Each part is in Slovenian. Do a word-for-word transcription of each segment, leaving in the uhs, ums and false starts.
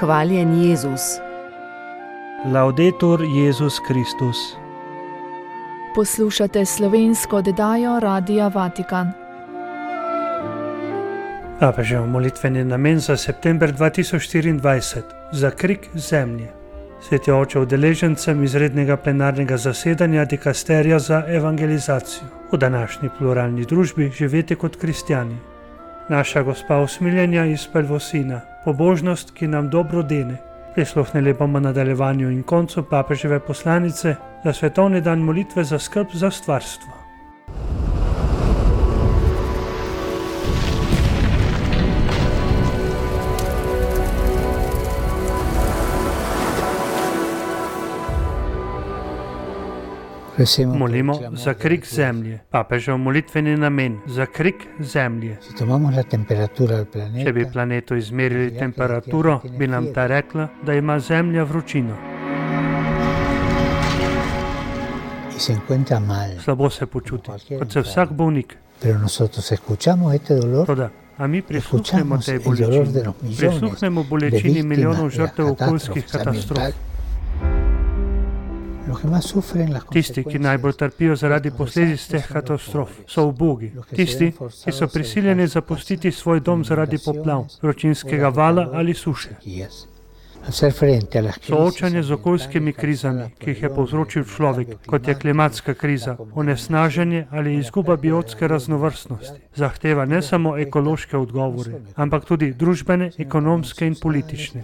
Hvaljen Jezus. Laudetur Jezus Kristus. Poslušate slovensko oddajo Radia Vatikan. Papežev molitveni namen za september dva tisoč štiriindvajset za krik zemlje. Sveti oče udeležencem izrednega plenarnega zasedanja dikasterija za evangelizacijo. V današnji pluralni družbi živeti kot kristjani. Naša gospa usmiljenja iz prvosina, pobožnost, ki nam dobro dene. Prisluhnili bomo nadaljevanju in koncu papeževe poslanice za svetovni dan molitve za skrb za stvarstvo. Molimo za krik zemlje. Papežev molitveni namen za krik zemlje. Če bi planetu izmerili temperaturo, bi nam ta rekla, da ima zemlja vročino. Slabo se počuti, kot se vsak bolnik. Toda, a mi prisluhnemo tej bolečini. Prisluhnemo bolečini milijonov žrtev okoljskih katastrof. Tisti, ki najbolj trpijo zaradi posledic teh katastrof, so ubogi. Tisti, ki so prisiljeni zapustiti svoj dom zaradi poplav, vročinskega vala ali suše. Soočanje z okoljskimi krizami, ki jih je povzročil človek, kot je klimatska kriza, onesnaženje ali izguba biotske raznovrstnosti, zahteva ne samo ekološke odgovore, ampak tudi družbene, ekonomske in politične.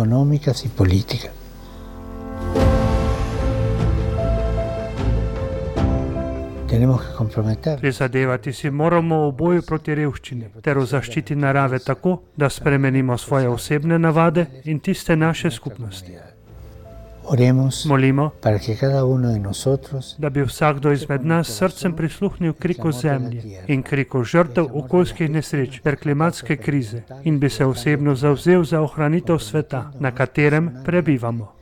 Prizadevati si moramo v boju proti revščini ter v zaščiti narave tako, da spremenimo svoje osebne navade in tiste naše skupnosti. Molimo, da bi vsakdo izmed nas srcem prisluhnil kriku zemlje in kriku žrtev okoljskih nesreč ter klimatske krize in bi se osebno zavzel za ohranitev sveta, na katerem prebivamo.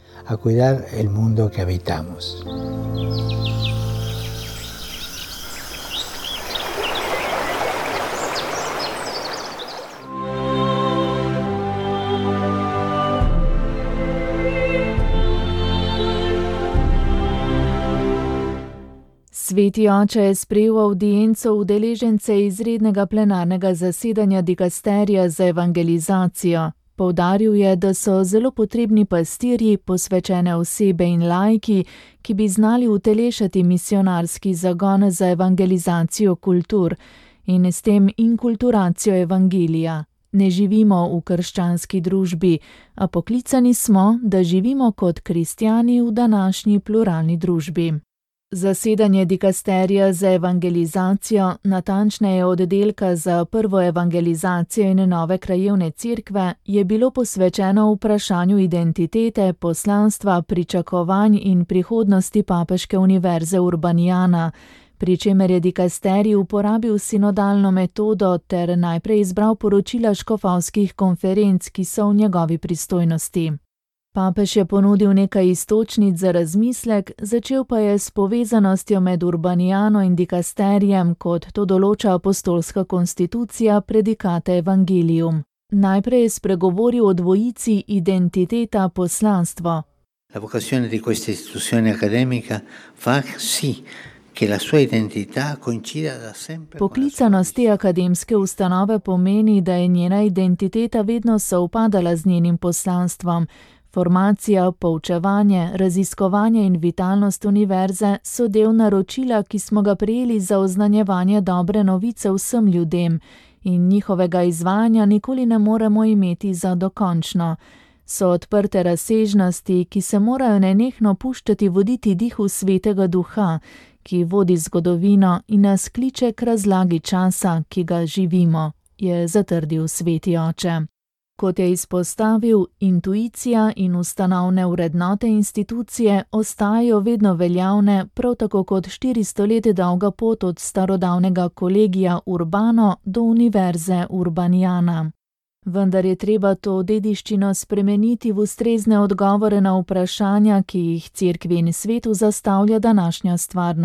Sveti oče je sprejel avdienco udeležence izrednega plenarnega zasedanja dikasterija za evangelizacijo. Poudaril je, da so zelo potrebni pastirji, posvečene osebe in laiki, ki bi znali utelešati misionarski zagon za evangelizacijo kultur in s tem inkulturacijo evangelija. Ne živimo v krščanski družbi, a poklicani smo, da živimo kot kristjani v današnji pluralni družbi. Zasedanje dikasterija za evangelizacijo, natančneje oddelka za prvo evangelizacijo in nove krajevne cerkve, je bilo posvečeno vprašanju identitete, poslanstva, pričakovanj in prihodnosti Papeške univerze Urbaniana, pri čemer je dikasterij uporabil sinodalno metodo ter najprej izbral poročila škofovskih konferenc, ki so v njegovi pristojnosti. Papež je ponudil nekaj iztočnic za razmislek, začel pa je s povezanostjo med Urbaniano in dikasterijem, kot to določa apostolska konstitucija Predikate Evangelium. Najprej je spregovoril o dvojici identiteta poslanstvo. La vocazione di questa istituzione accademica fa sì che la sua identità coincida da sempre. Poklicanost te akademske ustanove pomeni, da je njena identiteta vedno sovpadala z njenim poslanstvom. Formacija, poučevanje, raziskovanje in vitalnost univerze so del naročila, ki smo ga prejeli za oznanjevanje dobre novice vsem ljudem in njihovega izvajanja nikoli ne moremo imeti za dokončno. So odprte razsežnosti, ki se morajo nenehno puščati voditi dihu Svetega Duha, ki vodi zgodovino in nas kliče k razlagi časa, ki ga živimo, je zatrdil Sveti oče. Kot je izpostavil, intuicija in ustanovne vrednote institucije ostajajo vedno veljavne, prav tako kot štiristo let dolga pot od starodavnega kolegija Urbano do univerze Urbaniana. Vendar je treba to dediščino spremeniti v ustrezne odgovore na vprašanja, ki jih cerkvi in svetu zastavlja današnja stvarnost.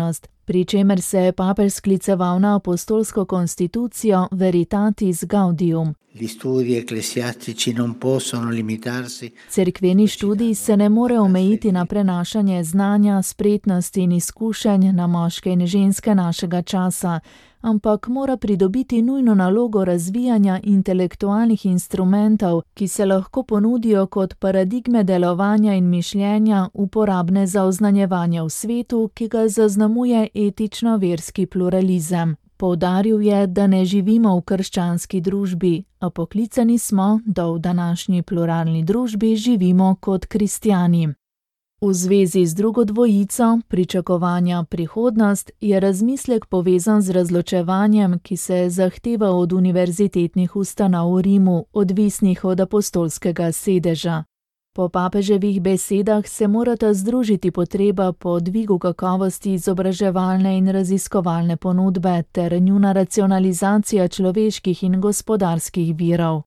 pri čemer se je papež skliceval na apostolsko konstitucijo Veritatis Gaudium. Gli studi ecclesiastici non possono limitarsi. Cerkveni študij se ne more omejiti na prenašanje znanja, spretnosti in izkušenj na moške in ženske našega časa, ampak mora pridobiti nujno nalogo razvijanja intelektualnih instrumentov, ki se lahko ponudijo kot paradigme delovanja in mišljenja, uporabne za oznanjevanje v svetu, ki ga zaznamuje etično-verski pluralizem. Poudaril je, da ne živimo v krščanski družbi, a poklicani smo, da v današnji pluralni družbi živimo kot kristjani. V zvezi z drugo dvojico, pričakovanja prihodnost, je razmislek povezan z razločevanjem, ki se zahteva od univerzitetnih ustanov v Rimu, odvisnih od apostolskega sedeža. Po papeževih besedah se morata združiti potreba po dvigu kakovosti izobraževalne in raziskovalne ponudbe ter njuna racionalizacija človeških in gospodarskih virov.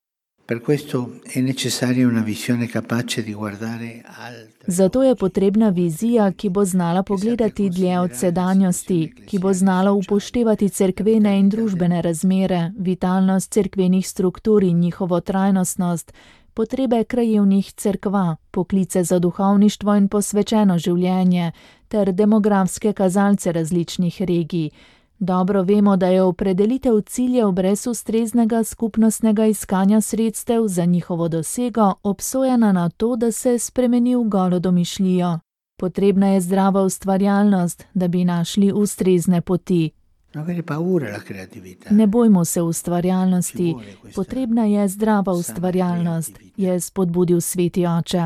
Zato je potrebna vizija, ki bo znala pogledati dlje od sedanjosti, ki bo znala upoštevati cerkvene in družbene razmere, vitalnost cerkvenih struktur in njihovo trajnostnost, potrebe krajevnih cerkva, poklice za duhovništvo in posvečeno življenje ter demografske kazalce različnih regij. Dobro vemo, da je opredelitev ciljev brez ustreznega skupnostnega iskanja sredstev za njihovo dosego obsojena na to, da se spremeni v golo domišljijo. Potrebna je zdrava ustvarjalnost, da bi našli ustrezne poti. Ne bojmo se ustvarjalnosti, potrebna je zdrava ustvarjalnost, je spodbudil sveti oče.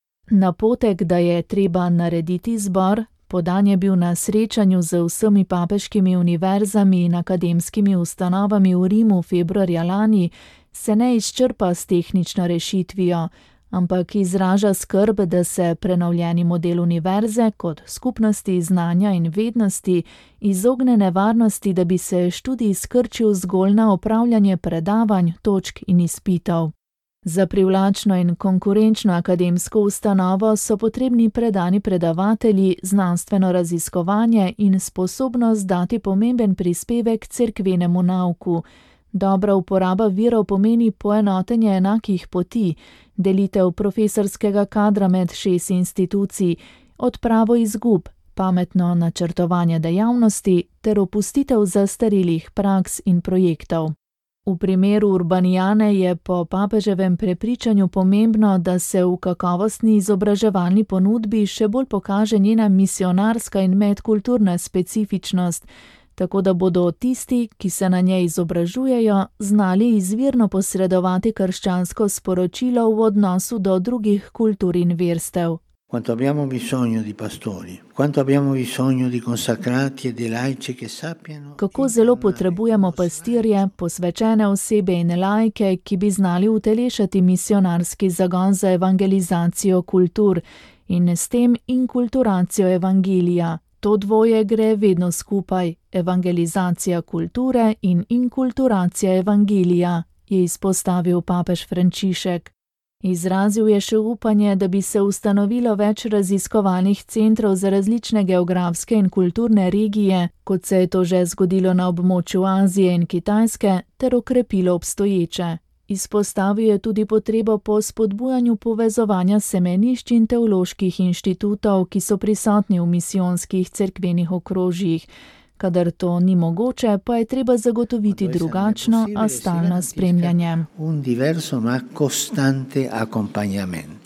Napotek, da je treba narediti zbor, podan je bil na srečanju z vsemi papeškimi univerzami in akademskimi ustanovami v Rimu februarja lani, se ne izčrpa s tehnično rešitvijo, ampak izraža skrb, da se prenovljeni model univerze kot skupnosti znanja in vednosti izogne nevarnosti, da bi se študij skrčil zgolj na opravljanje predavanj, točk in izpitov. Za privlačno in konkurenčno akademsko ustanovo so potrebni predani predavatelji, znanstveno raziskovanje in sposobnost dati pomemben prispevek cerkvenemu nauku. Dobra uporaba virov pomeni poenotenje enakih poti, delitev profesorskega kadra med šest institucij, odpravo izgub, pametno načrtovanje dejavnosti ter opustitev zastarelih praks in projektov. V primeru Urbanijane je po papeževem prepričanju pomembno, da se v kakovostni izobraževalni ponudbi še bolj pokaže njena misionarska in medkulturna specifičnost, tako da bodo tisti, ki se na njej izobražujejo, znali izvirno posredovati krščansko sporočilo v odnosu do drugih kultur in verstev. Quanto abbiamo bisogno di pastori, quanto abbiamo bisogno di consacrati e di laici che sappiano. Kako zelo potrebujemo pastirje, posvečene osebe in laike, ki bi znali utelešati misionarski zagon za evangelizacijo kultur in s tem inkulturacijo evangelija. To dvoje gre vedno skupaj, evangelizacija kulture in inkulturacija evangelija, je izpostavil papež Frančišek. Izrazil je še upanje, da bi se ustanovilo več raziskovalnih centrov za različne geografske in kulturne regije, kot se je to že zgodilo na območju Azije in Kitajske, ter okrepilo obstoječe. Izpostavil je tudi potrebo po spodbujanju povezovanja semenišč in teoloških inštitutov, ki so prisotni v misijonskih cerkvenih okrožjih. Kadar to ni mogoče, pa je treba zagotoviti drugačno, a stalno spremljanje. Un diverso ma costante accompagnamento.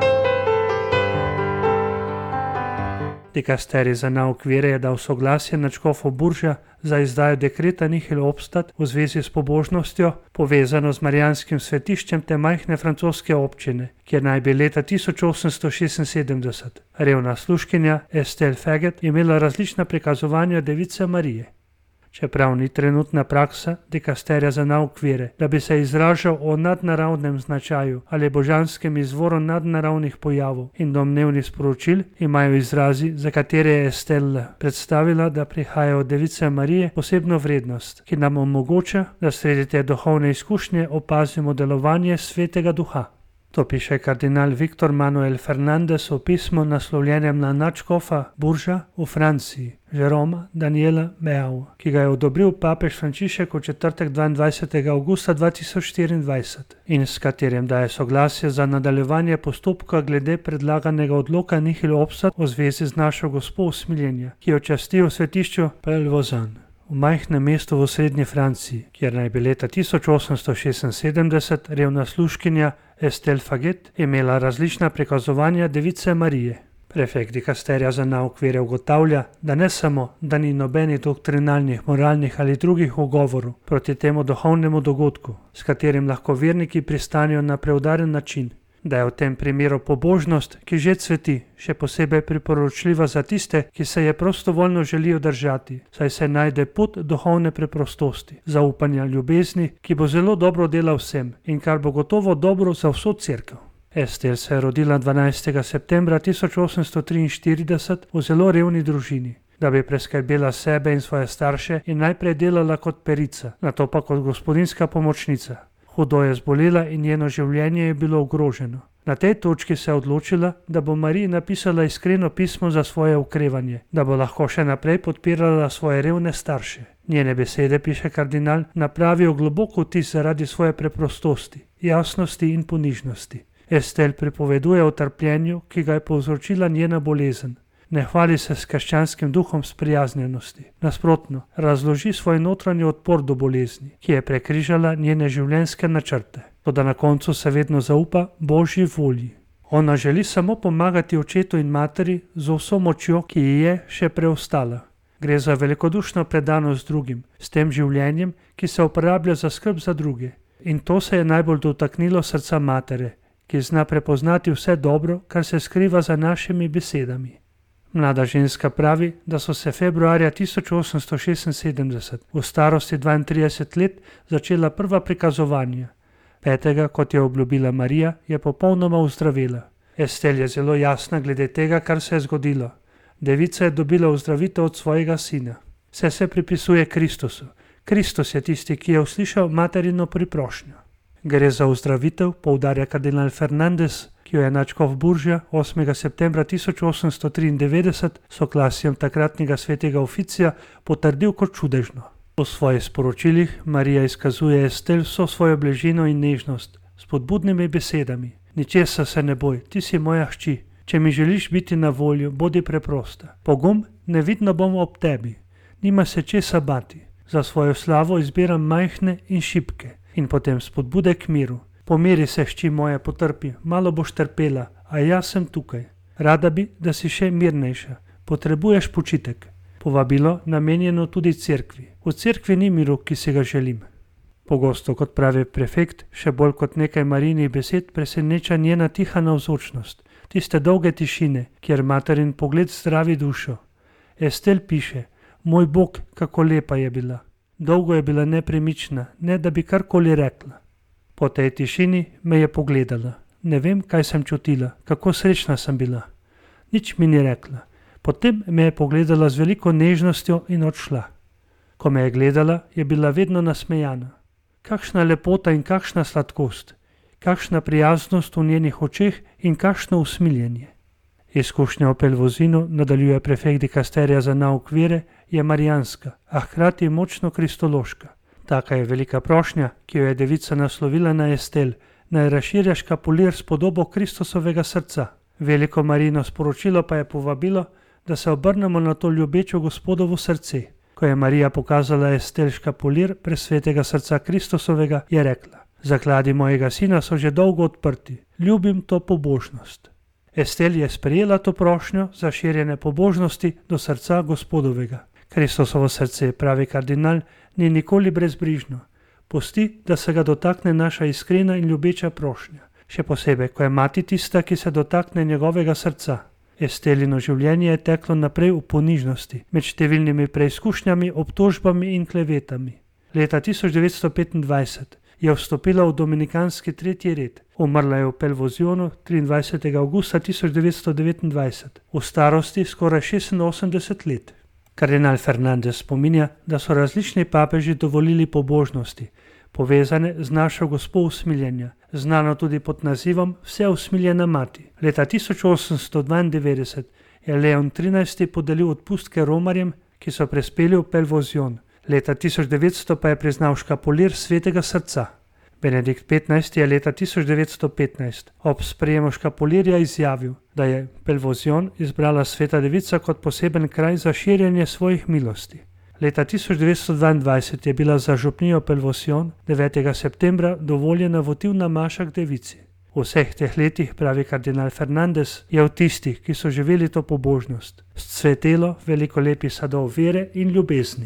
Dikasterij za nauk vere je dal soglasje nadškofov Burža za izdajo dekreta Nihil Obstat v zvezi s pobožnostjo, povezano z Marijanskim svetiščem te majhne francoske občine, kjer naj bi leta tisoč osemsto šestinsedemdeset revna služkinja Estelle Faget imela različna prikazovanja Device Marije. Čeprav ni trenutna praksa dikasterija za nauk vere, da bi se izražal o nadnaravnem značaju ali božanskem izvoru nadnaravnih pojavov in domnevnih sporočil, imajo izrazi, za katere je Estelle predstavila, da prihaja od Device Marije, posebno vrednost, ki nam omogoča, da sredi te duhovne izkušnje opazimo delovanje Svetega Duha. To piše kardinal Viktor Manuel Fernandez v pismu naslovljenem na nadškofa Burža v Franciji, Jeroma Daniela Beau, ki ga je odobril papež Frančišek v četrtek dvaindvajsetega avgusta dva tisoč štiriindvajset in s katerim daje soglasje za nadaljevanje postopka glede predlaganega odloka Nihil Obstat v zvezi z našo gospo usmiljenja, ki jo časti v svetišču Pelvozan, v majhnem mestu v srednji Franciji, kjer naj bi leta tisoč osemsto šestinsedemdeset revna služkinja Estelle Faget imela različna prikazovanja Device Marije. Prefekt dikasterija za nauk vere ugotavlja, da ne samo, da ni nobenih doktrinalnih, moralnih ali drugih ugovorov proti temu duhovnemu dogodku, s katerim lahko verniki pristanijo na preudaren način, da je v tem primeru pobožnost, ki že cveti, še posebej priporočljiva za tiste, ki se je prostovoljno želijo držati, saj se najde pot duhovne preprostosti, zaupanja, ljubezni, ki bo zelo dobro dela vsem in kar bo gotovo dobro za vso cerkev. Estelle se je rodila dvanajstega septembra tisoč osemsto triinštirideset v zelo revni družini, da bi preskrbela sebe in svoje starše in najprej delala kot perica, nato pa kot gospodinjska pomočnica. Hudo je zbolela in njeno življenje je bilo ogroženo. Na tej točki se je odločila, da bo Mariji napisala iskreno pismo za svoje okrevanje, da bo lahko še naprej podpirala svoje revne starše. Njene besede, piše kardinal, napravijo globoko vtis zaradi svoje preprostosti, jasnosti in ponižnosti. Estelle pripoveduje o trpljenju, ki ga je povzročila njena bolezen. Ne hvali se s krščanskim duhom sprijaznjenosti. Nasprotno, razloži svoj notranji odpor do bolezni, ki je prekrižala njene življenjske načrte. Toda na koncu se vedno zaupa Božji volji. Ona želi samo pomagati očetu in materi z vso močjo, ki ji je še preostala. Gre za velikodušno predanost drugim, s tem življenjem, ki se uporablja za skrb za druge. In to se je najbolj dotaknilo srca matere, ki zna prepoznati vse dobro, kar se skriva za našimi besedami. Mlada ženska pravi, da so se februarja tisoč osemsto šestinsedemdeset v starosti dvaintrideset let začela prva prikazovanja. Petega, kot je obljubila Marija, je popolnoma ozdravela. Estelle je zelo jasna glede tega, kar se je zgodilo. Devica je dobila ozdravitev od svojega sina. Vse se pripisuje Kristusu. Kristus je tisti, ki je uslišal materino priprošnjo. Gre za ozdravitev, poudarja kardinal Fernandez, ki jo je nadškof Burža osmega septembra tisoč osemsto triindevetdeset s soglasjem takratnega svetega oficija potrdil kot čudežno. V svojih sporočilih Marija izkazuje Estelle vso svojo bližino in nežnost s spodbudnimi besedami. Ničesar se ne boj, ti si moja hči. Če mi želiš biti na voljo, bodi preprosta. Pogum, nevidno bom ob tebi. Nima se česa bati. Za svojo slavo izbiram majhne in šibke. In potem spodbude k miru. Pomiri se, hči moja, potrpi, malo boš trpela, a jaz sem tukaj. Rada bi, da si še mirnejša. Potrebuješ počitek. Povabilo namenjeno tudi cerkvi. V cerkvi ni miru, ki si ga želim. Pogosto, kot pravi prefekt, še bolj kot nekaj Marijinih besed, preseneča njena tiha navzočnost. Tiste dolge tišine, kjer materin pogled zdravi dušo. Estelle piše, moj Bog, kako lepa je bila. Dolgo je bila nepremična, ne da bi karkoli rekla. Po tej tišini me je pogledala. Ne vem, kaj sem čutila, kako srečna sem bila. Nič mi ni rekla. Potem me je pogledala z veliko nežnostjo in odšla. Ko me je gledala, je bila vedno nasmejana. Kakšna lepota in kakšna sladkost, kakšna prijaznost v njenih očeh in kakšno usmiljenje. Izkušnja o Pelvozinu, nadaljuje prefekt dikasterija za nauk vere, je marijanska, a hkrati močno kristološka. Taka je velika prošnja, ki jo je devica naslovila na Estelle, naj razširja škapulir s podobo Kristusovega srca. Veliko Marijino sporočilo pa je povabilo, da se obrnemo na to ljubečo Gospodovo srce. Ko je Marija pokazala Estelle škapulir presvetega srca Kristusovega, je rekla, zakladi mojega sina so že dolgo odprti, ljubim to pobožnost. Estelle je sprejela to prošnjo za širjenje pobožnosti do srca Gospodovega. Kristusovo srce, pravi kardinal, ni nikoli brezbrižno. Pusti, da se ga dotakne naša iskrena in ljubeča prošnja. Še posebej, ko je mati tista, ki se dotakne njegovega srca. Estelino življenje je teklo naprej v ponižnosti, med številnimi preizkušnjami, obtožbami in klevetami. Leta tisoč devetsto petindvajset je vstopila v dominikanski tretji red. Umrla je v Pelvozionu triindvajsetega avgusta tisoč devetsto devetindvajset, v starosti skoraj šestinosemdeset let. Kardinal Fernandez spominja, da so različni papeži dovolili pobožnosti, povezane z našo gospo usmiljenja, znano tudi pod nazivom Vse usmiljena mati. Leta tisoč osemsto dvaindevetdeset je Leon trinajsti podelil odpustke romarjem, ki so prispeli v Pelvozion. Leta tisoč devetsto pa je priznal škapulir Svetega srca. Benedikt petnajsti je leta tisoč devetsto petnajst ob sprejemu škapulirja izjavil, da je Pelvozion izbrala Sveta Devica kot poseben kraj za širjenje svojih milosti. Leta tisoč devetsto dvaindvajset je bila za župnijo Pelvozion devetega septembra dovoljena votivna maša k Devici. V vseh teh letih, pravi kardinal Fernandez, je v tistih, ki so živeli to pobožnost, scvetelo veliko lepih sadov vere in ljubezni.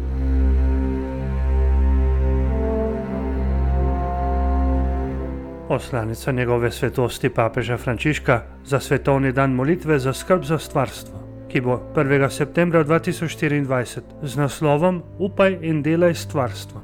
Poslanica njegove svetosti papeža Frančiška za svetovni dan molitve za skrb za stvarstvo, ki bo prvega septembra dva tisoč štiriindvajset z naslovom Upaj in delaj s stvarstvom.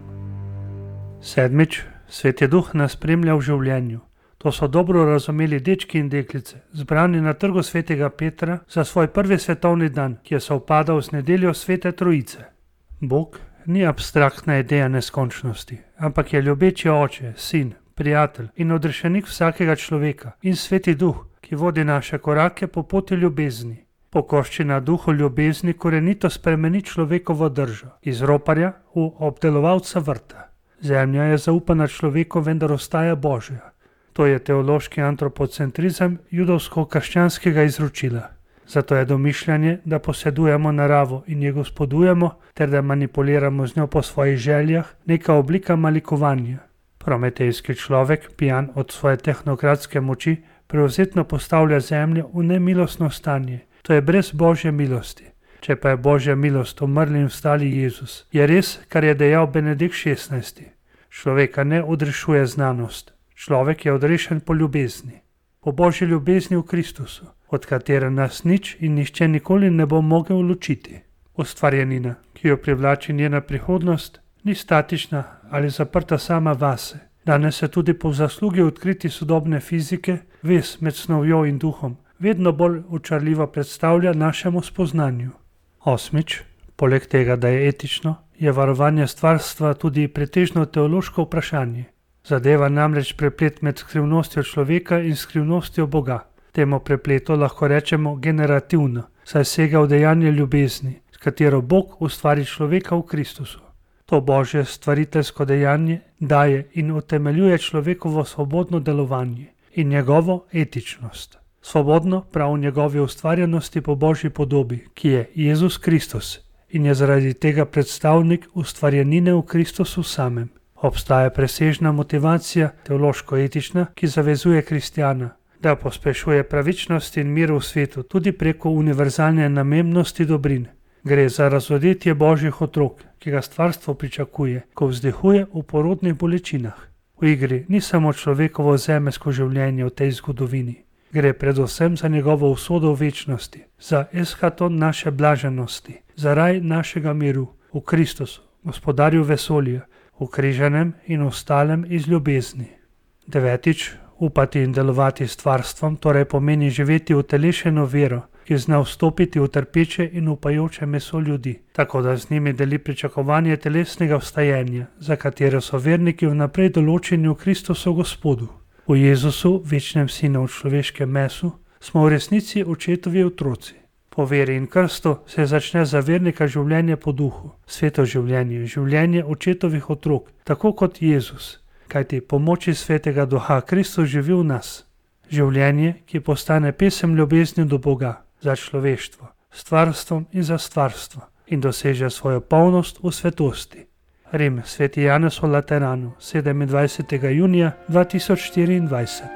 Sedmič, Sveti Duh nas spremlja v življenju. To so dobro razumeli dečki in deklice, zbrani na trgu svetega Petra za svoj prvi svetovni dan, ki je sovpadal z nedeljo Svete Trojice. Bog ni abstraktna ideja neskončnosti, ampak je ljubeči oče, sin, prijatelj in odrešenik vsakega človeka in Sveti Duh, ki vodi naše korake po poti ljubezni. Pokoščina duhu ljubezni korenito spremeni človekovo držo, iz roparja v obdelovalca vrta. Zemlja je zaupana človeku, vendar ostaja Božja. To je teološki antropocentrizem judovsko-krščanskega izročila. Zato je domišljanje, da posedujemo naravo in jo gospodujemo, ter da manipuliramo z njo po svojih željah, neka oblika malikovanja. Prometejski človek, pijan od svoje tehnokratske moči, prevzetno postavlja zemljo v nemilostno stanje. To je brez Božje milosti. Če pa je Božja milost umrli in vstali Jezus, je res, kar je dejal Benedikt šestnajsti. Človeka ne odrešuje znanost. Človek je odrešen po ljubezni. Po Božji ljubezni v Kristusu, od katere nas nič in nihče nikoli ne bo mogel ločiti. Ustvarjenina, ki jo privlači njena prihodnost, ni statična ali zaprta sama vase. Danes se tudi po zaslugi odkriti sodobne fizike vez med snovjo in duhom vedno bolj očarljivo predstavlja našemu spoznanju. Osmič, poleg tega, da je etično, je varovanje stvarstva tudi pretežno teološko vprašanje. Zadeva namreč preplet med skrivnostjo človeka in skrivnostjo Boga. Temu prepletu lahko rečemo generativno, saj sega v dejanje ljubezni, s katero Bog ustvari človeka v Kristusu. To Božje stvariteljsko dejanje daje in utemeljuje človekovo svobodno delovanje in njegovo etičnost. Svobodno prav v njegovi ustvarjenosti po Božji podobi, ki je Jezus Kristus in je zaradi tega predstavnik ustvarjenine v Kristusu samem. Obstaja presežna motivacija, teološko-etična, ki zavezuje kristjana, da pospešuje pravičnost in mir v svetu tudi preko univerzalne namembnosti dobrin. Gre za razodetje Božjih otrok, ki ga stvarstvo pričakuje, ko vzdihuje v porodnih bolečinah. V igri ni samo človekovo zemeljsko življenje v tej zgodovini. Gre predvsem za njegovo usodo v večnosti, za eschaton naše blaženosti, za raj našega miru v Kristusu, gospodarju vesolja, v križanem in ostalem iz ljubezni. Devetič, upati in delovati s stvarstvom torej pomeni živeti utelešeno vero, ki zna vstopiti v trpeče in upajoče meso ljudi, tako da z njimi deli pričakovanje telesnega vstajenja, za katero so verniki vnaprej določeni v Kristusu Gospodu. V Jezusu, večnem sinu v človeškem mesu, smo v resnici očetovi otroci. Po veri in krstu se začne za vernika življenje po duhu, sveto življenje, življenje očetovih otrok, tako kot Jezus, kajti po moči Svetega Duha Kristus živi v nas. Življenje, ki postane pesem ljubezni do Boga, za človeštvo, stvarstvom in za stvarstvo in doseže svojo polnost v svetosti. Rim, Sveti Janez v Lateranu, sedemindvajsetega junija dva tisoč štiriindvajset.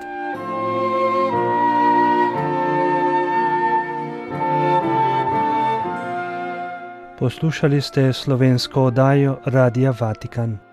Poslušali ste slovensko oddajo Radia Vatikan.